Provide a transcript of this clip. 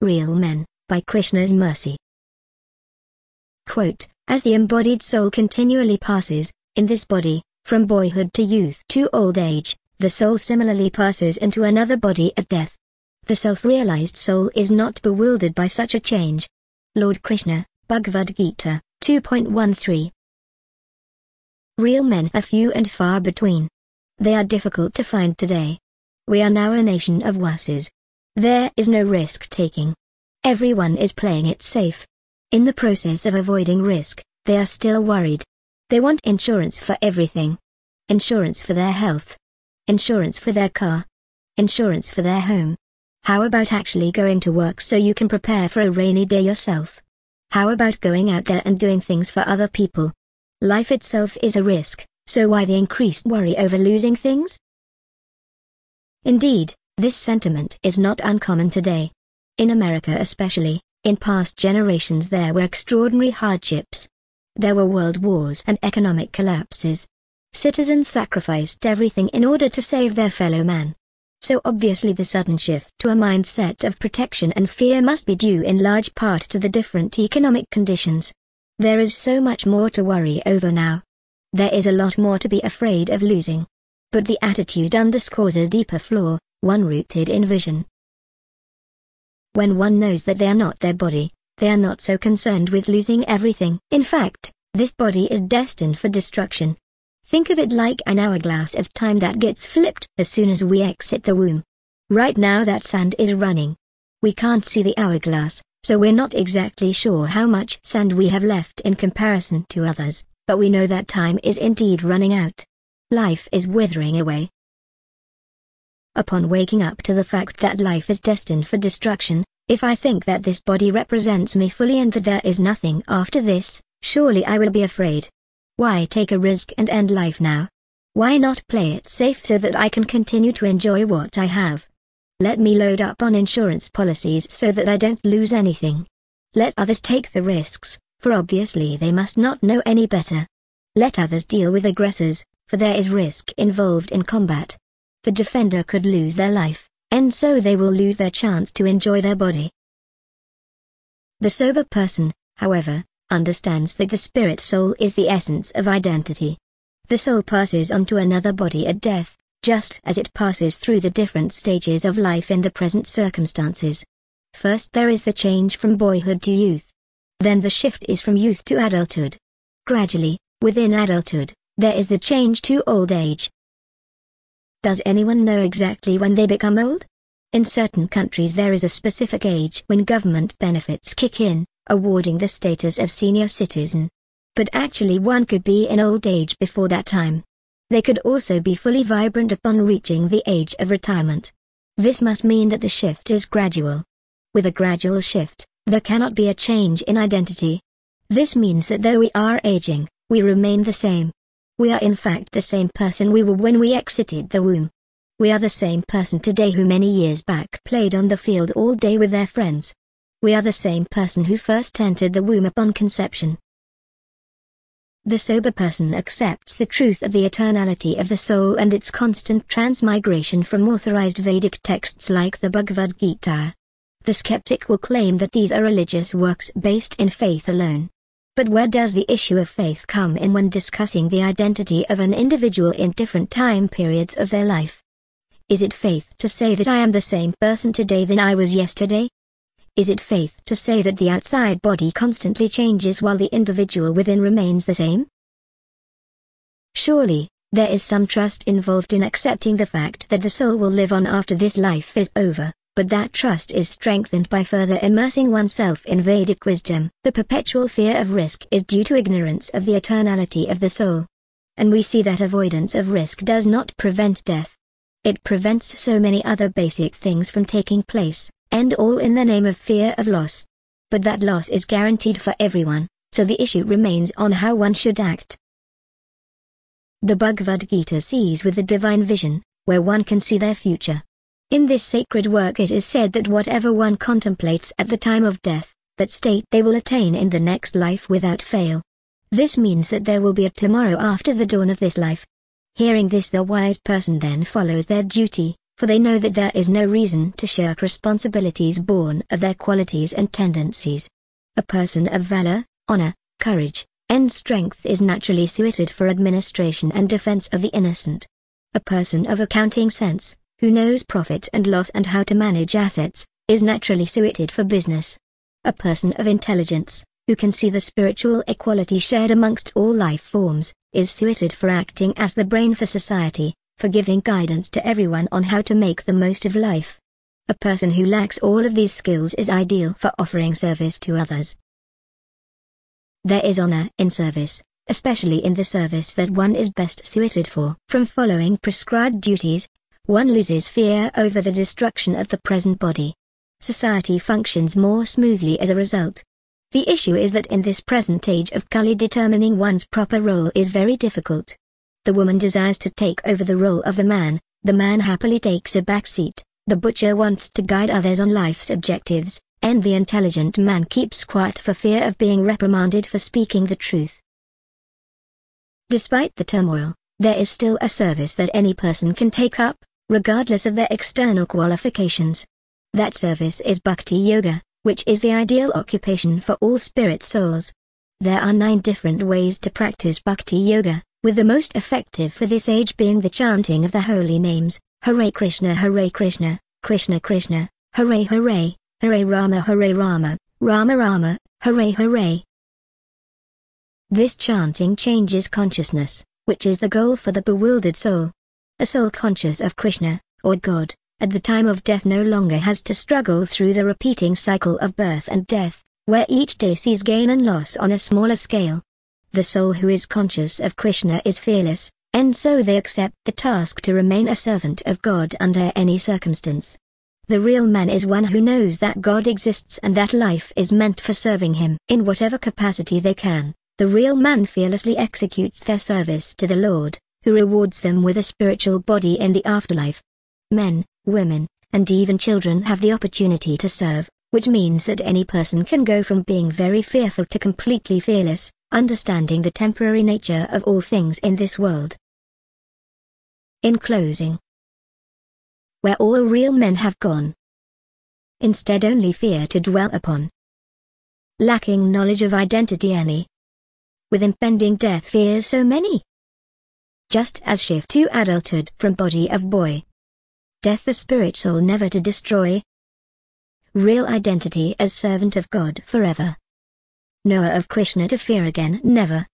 Real Men, by Krishna's Mercy. Quote, as the embodied soul continually passes, in this body, from boyhood to youth to old age, the soul similarly passes into another body at death. The self-realized soul is not bewildered by such a change. Lord Krishna, Bhagavad Gita, 2.13. Real men are few and far between. They are difficult to find today. We are now a nation of wasses. There is no risk-taking. Everyone is playing it safe. In the process of avoiding risk, they are still worried. They want insurance for everything. Insurance for their health. Insurance for their car. Insurance for their home. How about actually going to work so you can prepare for a rainy day yourself? How about going out there and doing things for other people? Life itself is a risk, so why the increased worry over losing things? Indeed, this sentiment is not uncommon today. In America especially, in past generations there were extraordinary hardships. There were world wars and economic collapses. Citizens sacrificed everything in order to save their fellow man. So obviously the sudden shift to a mindset of protection and fear must be due in large part to the different economic conditions. There is so much more to worry over now. There is a lot more to be afraid of losing. But the attitude underscores a deeper flaw, one rooted in vision. When one knows that they are not their body, they are not so concerned with losing everything. In fact, this body is destined for destruction. Think of it like an hourglass of time that gets flipped as soon as we exit the womb. Right now that sand is running. We can't see the hourglass, so we're not exactly sure how much sand we have left in comparison to others, but we know that time is indeed running out. Life is withering away. Upon waking up to the fact that life is destined for destruction, if I think that this body represents me fully and that there is nothing after this, surely I will be afraid. Why take a risk and end life now? Why not play it safe so that I can continue to enjoy what I have? Let me load up on insurance policies so that I don't lose anything. Let others take the risks, for obviously they must not know any better. Let others deal with aggressors, for there is risk involved in combat. The defender could lose their life, and so they will lose their chance to enjoy their body. The sober person, however, understands that the spirit soul is the essence of identity. The soul passes on to another body at death, just as it passes through the different stages of life in the present circumstances. First there is the change from boyhood to youth. Then the shift is from youth to adulthood. Gradually, within adulthood, there is the change to old age. Does anyone know exactly when they become old? In certain countries there is a specific age when government benefits kick in, awarding the status of senior citizen. But actually one could be in old age before that time. They could also be fully vibrant upon reaching the age of retirement. This must mean that the shift is gradual. With a gradual shift, there cannot be a change in identity. This means that though we are aging, we remain the same. We are in fact the same person we were when we exited the womb. We are the same person today who many years back played on the field all day with their friends. We are the same person who first entered the womb upon conception. The sober person accepts the truth of the eternality of the soul and its constant transmigration from authorized Vedic texts like the Bhagavad Gita. The skeptic will claim that these are religious works based in faith alone. But where does the issue of faith come in when discussing the identity of an individual in different time periods of their life? Is it faith to say that I am the same person today than I was yesterday? Is it faith to say that the outside body constantly changes while the individual within remains the same? Surely, there is some trust involved in accepting the fact that the soul will live on after this life is over, but that trust is strengthened by further immersing oneself in Vedic wisdom. The perpetual fear of risk is due to ignorance of the eternality of the soul. And we see that avoidance of risk does not prevent death. It prevents so many other basic things from taking place, and all in the name of fear of loss. But that loss is guaranteed for everyone, so the issue remains on how one should act. The Bhagavad Gita sees with the divine vision, where one can see their future. In this sacred work it is said that whatever one contemplates at the time of death, that state they will attain in the next life without fail. This means that there will be a tomorrow after the dawn of this life. Hearing this, the wise person then follows their duty, for they know that there is no reason to shirk responsibilities born of their qualities and tendencies. A person of valor, honor, courage, and strength is naturally suited for administration and defense of the innocent. A person of accounting sense, who knows profit and loss and how to manage assets, is naturally suited for business. A person of intelligence, who can see the spiritual equality shared amongst all life forms, is suited for acting as the brain for society, for giving guidance to everyone on how to make the most of life. A person who lacks all of these skills is ideal for offering service to others. There is honor in service, especially in the service that one is best suited for. From following prescribed duties, one loses fear over the destruction of the present body. Society functions more smoothly as a result. The issue is that in this present age of Kali, determining one's proper role is very difficult. The woman desires to take over the role of the man happily takes a back seat, the butcher wants to guide others on life's objectives, and the intelligent man keeps quiet for fear of being reprimanded for speaking the truth. Despite the turmoil, there is still a service that any person can take up, regardless of their external qualifications. That service is Bhakti Yoga, which is the ideal occupation for all spirit souls. There are 9 different ways to practice Bhakti Yoga, with the most effective for this age being the chanting of the holy names, Hare Krishna, Krishna Krishna, Hare Hare, Hare Rama, Rama Rama, Hare Hare. This chanting changes consciousness, which is the goal for the bewildered soul. A soul conscious of Krishna, or God, at the time of death no longer has to struggle through the repeating cycle of birth and death, where each day sees gain and loss on a smaller scale. The soul who is conscious of Krishna is fearless, and so they accept the task to remain a servant of God under any circumstance. The real man is one who knows that God exists and that life is meant for serving him. In whatever capacity they can, the real man fearlessly executes their service to the Lord, who rewards them with a spiritual body in the afterlife. Men, women, and even children have the opportunity to serve, which means that any person can go from being very fearful to completely fearless, understanding the temporary nature of all things in this world. In closing, where all real men have gone, instead only fear to dwell upon, lacking knowledge of identity any, with impending death fears so many, just as shift to adulthood from body of boy, death the spirit soul never to destroy, real identity as servant of God forever, knower of Krishna to fear again never.